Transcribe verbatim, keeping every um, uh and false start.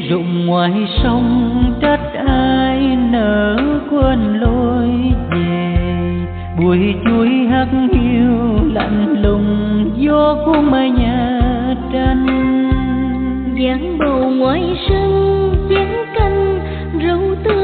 rụng ngoài sông trách ai nỡ quên lối về. Bụi chuối hắt hiu lạnh lùng gió cuốn mái nhà tranh. Giang bầu ngoài sân chén canh rượu tươi